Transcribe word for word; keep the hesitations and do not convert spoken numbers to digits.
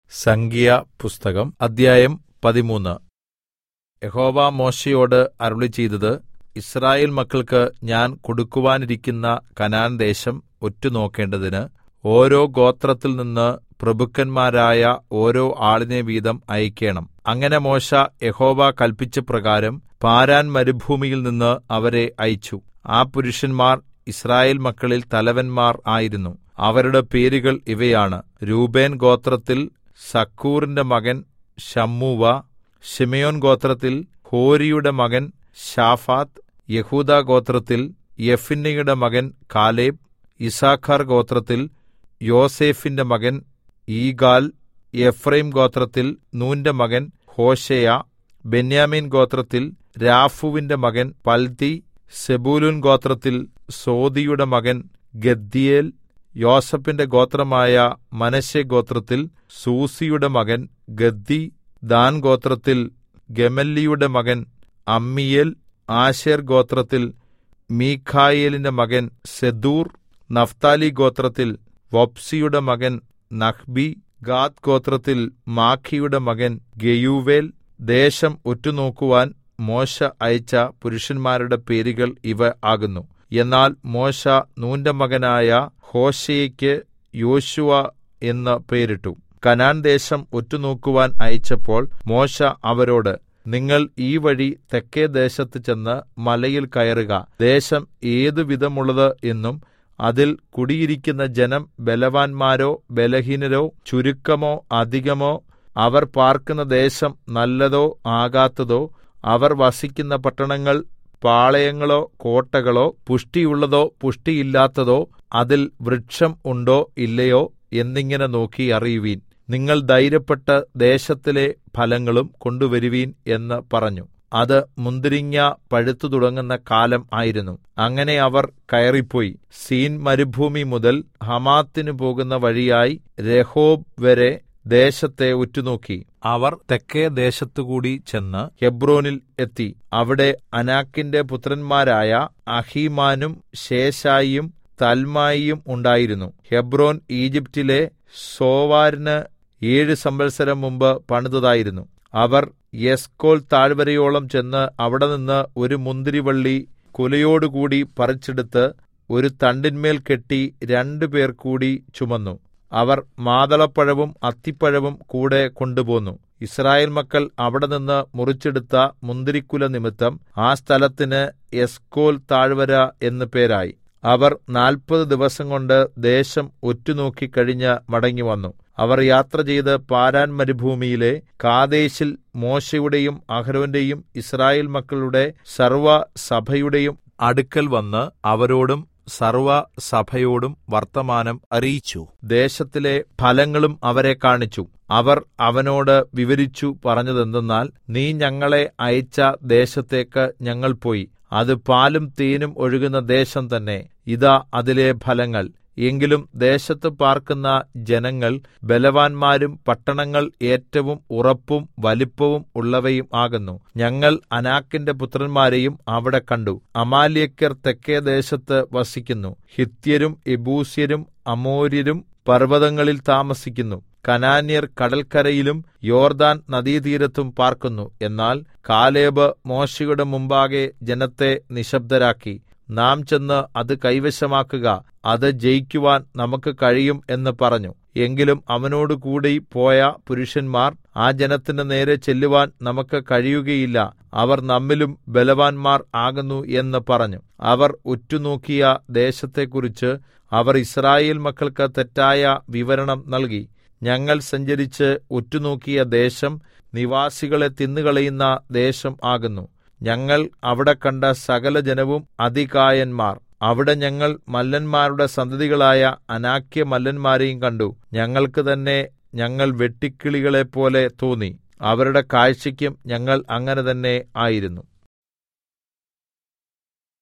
സംഖ്യാപുസ്തകം അദ്ധ്യായം പതിമൂന്ന്. യഹോവ മോശെയോട് അരുളിച്ചെയ്തത്, യിസ്രായേൽ മക്കൾക്ക് ഞാൻ കൊടുക്കുവാനിരിക്കുന്ന കനാൻദേശം ഒറ്റുനോക്കേണ്ടതിന് ഓരോ ഗോത്രത്തിൽനിന്ന് പ്രഭുക്കന്മാരായ ഓരോ ആളിനെ വീതം അയക്കേണം. അങ്ങനെ മോശെ യഹോവ കല്പിച്ച പ്രകാരം പാരാൻ മരുഭൂമിയിൽനിന്ന് അവരെ അയച്ചു. ആ പുരുഷന്മാർ യിസ്രായേൽ മക്കളിൽ തലവന്മാർ ആയിരുന്നു. അവരുടെ പേരുകൾ ഇവയാണ്: രൂബേൻ ഗോത്രത്തിൽ സക്കൂറിന്റെ മകൻ ശമ്മൂവ, ശിമെയോൻ ഗോത്രത്തിൽ ഹോരിയുടെ മകൻ ശാഫാത്ത്, യെഹൂദാ ഗോത്രത്തിൽ യെഫുന്നെയുടെ മകൻ കാലേബ്, യിസ്സാഖാർ ഗോത്രത്തിൽ യോസേഫിന്റെ മകൻ ഈഗാൽ, എഫ്രയീം ഗോത്രത്തിൽ നൂന്റെ മകൻ ഹോശേയ, ബെന്യാമീൻ ഗോത്രത്തിൽ രാഫൂവിന്റെ മകൻ പൽതി, സെബൂലൂൻ ഗോത്രത്തിൽ സോദിയുടെ മകൻ ഗദ്ദീയേൽ, യോസേഫിന്റെ ഗോത്രമായ മനശ്ശെ ഗോത്രത്തിൽ സൂസിയുടെ മകൻ ഗദ്ദി, ദാൻ ഗോത്രത്തിൽ ഗെമല്ലിയുടെ മകൻ അമ്മീയേൽ, ആശേർ ഗോത്രത്തിൽ മീഖായേലിന്റെ മകൻ സെദൂർ, നഫ്താലി ഗോത്രത്തിൽ വപ്സിയുടെ മകൻ നഹ്ബി, ഗാദ് ഗോത്രത്തിൽ മാഖിയുടെ മകൻ ഗെയൂവേൽ. ദേശം ഒറ്റുനോക്കുവാൻ മോശെ അയച്ച പുരുഷന്മാരുടെ പേരുകൾ ഇവ ആകുന്നു. എന്നാൽ മോശെ നൂന്റെ മകനായ ഹോശേയെക്ക് യോശുവ എന്ന് പേരിട്ടു. കനാൻ ദേശം ഒറ്റുനോക്കുവാൻ അയച്ചപ്പോൾ മോശെ അവരോട്, നിങ്ങൾ ഈ വഴി തെക്കെ ദേശത്ത് ചെന്ന് മലയിൽ കയറുക. ദേശം ഏതു വിധമുള്ളത് എന്നും അതിൽ കുടിയിരിക്കുന്ന ജനം ബലവാന്മാരോ ബലഹീനരോ ചുരുക്കമോ അധികമോ, അവർ പാർക്കുന്ന ദേശം നല്ലതോ ആകാത്തതോ, അവർ വസിക്കുന്ന പട്ടണങ്ങൾ പാളയങ്ങളോ കോട്ടകളോ, പുഷ്ടിയുള്ളതോ പുഷ്ടിയില്ലാത്തതോ, അതിൽ വൃക്ഷം ഉണ്ടോ ഇല്ലയോ എന്നിങ്ങനെ നോക്കി അറിയുവീൻ. നിങ്ങൾ ധൈര്യപ്പെട്ട് ദേശത്തിലെ ഫലങ്ങളും കൊണ്ടുവരുവീൻ എന്ന് പറഞ്ഞു. അത് മുന്തിരിങ്ങ പഴുത്തു തുടങ്ങുന്ന കാലം ആയിരുന്നു. അങ്ങനെ അവർ കയറിപ്പോയി സീൻ മരുഭൂമി മുതൽ ഹമാത്തിന് പോകുന്ന വഴിയായി രഹോബ് വരെ ദേശത്തെ ഉറ്റുനോക്കി. അവർ തെക്കെ ദേശത്തുകൂടി ചെന്ന് ഹെബ്രോനിൽ എത്തി. അവിടെ അനാക്കിന്റെ പുത്രന്മാരായ അഹീമാനും ശേശായിയും തൽമായിയും ഉണ്ടായിരുന്നു. ഹെബ്രോൻ ഈജിപ്റ്റിലെ സോവാരിന് ഏഴ് സംവത്സരം മുമ്പ് പണിതതായിരുന്നു. അവർ എസ്കോൽ താഴ്വരയോളം ചെന്ന് അവിടെനിന്ന് ഒരു മുന്തിരിവള്ളി കുലയോടുകൂടി പറിച്ചെടുത്ത് ഒരു തണ്ടിന്മേൽ കെട്ടി രണ്ടുപേർ കൂടി ചുമന്നു. അവർ മാതളപ്പഴവും അത്തിപ്പഴവും കൂടെ കൊണ്ടുപോന്നു. യിസ്രായേൽ മക്കൾ അവിടെനിന്ന് മുറിച്ചെടുത്ത മുന്തിരിക്കുല നിമിത്തം ആ സ്ഥലത്തിന് എസ്കോൽ താഴ്വര എന്ന് പേരായി. അവർ നാൽപ്പത് ദിവസം കൊണ്ട് ദേശം ഒറ്റുനോക്കി കഴിഞ്ഞ് മടങ്ങിവന്നു. അവർ യാത്ര ചെയ്ത് പാരാൻ മരുഭൂമിയിലെ കാദേശിൽ മോശെയുടെയും അഹരോന്റെയും യിസ്രായേൽ മക്കളുടെ സർവ്വസഭയുടെയും അടുക്കൽ വന്ന് അവരോടും സർവ്വസഭയോടും വർത്തമാനം അറിയിച്ചു. ദേശത്തിലെ ഫലങ്ങളും അവരെ കാണിച്ചു. അവർ അവനോട് വിവരിച്ചു പറഞ്ഞതെന്തെന്നാൽ, നീ ഞങ്ങളെ അയച്ച ദേശത്തേക്ക് ഞങ്ങൾ പോയി. അത് പാലും തേനും ഒഴുകുന്ന ദേശം തന്നെ. ഇതാ അതിലെ ഫലങ്ങൾ. എങ്കിലും ദേശത്ത് പാർക്കുന്ന ജനങ്ങൾ ബലവാന്മാരും പട്ടണങ്ങൾ ഏറ്റവും ഉറപ്പും വലിപ്പവും ഉള്ളവയും ആകുന്നു. ഞങ്ങൾ അനാക്കിന്റെ പുത്രന്മാരെയും അവിടെ കണ്ടു. അമാലേക്യർ തെക്കെ ദേശത്ത് വസിക്കുന്നു. ഹിത്യരും യെബൂസ്യരും അമോര്യരും പർവ്വതങ്ങളിൽ താമസിക്കുന്നു. കനാന്യർ കടൽക്കരയിലും യോർദാൻ നദീതീരത്തും പാർക്കുന്നു. എന്നാൽ കാലേബ് മോശെയുടെ മുമ്പാകെ ജനത്തെ നിശബ്ദരാക്കി. നാം ചെന്ന് അത് കൈവശമാക്കുക, അത് ജയിക്കുവാൻ നമുക്ക് കഴിയും എന്ന് പറഞ്ഞു. എങ്കിലും അവനോടുകൂടി പോയ പുരുഷന്മാർ, ആ ജനത്തിന്റെ നേരെ ചെല്ലുവാൻ നമുക്ക് കഴിയുകയില്ല, അവർ നമ്മിലും ബലവാന്മാർ ആകുന്നു എന്ന് പറഞ്ഞു. അവർ ഉറ്റുനോക്കിയ ദേശത്തെക്കുറിച്ച് അവർ യിസ്രായേൽ മക്കൾക്ക് തെറ്റായ വിവരണം നൽകി. ഞങ്ങൾ സഞ്ചരിച്ച് ഉറ്റുനോക്കിയ ദേശം നിവാസികളെ തിന്നുകളയുന്ന ദേശം ആകുന്നു. ഞങ്ങൾ അവിടെ കണ്ട സകല ജനവും അതികായന്മാർ. അവിടെ ഞങ്ങൾ മല്ലന്മാരുടെ സന്തതികളായ അനാക്യ മല്ലന്മാരെയും കണ്ടു. ഞങ്ങൾക്ക് തന്നെ ഞങ്ങൾ വെട്ടുക്കിളികളെപ്പോലെ തോന്നി. അവരുടെ കാഴ്ചയ്ക്കും ഞങ്ങൾ അങ്ങനെ തന്നെ ആയിരുന്നു.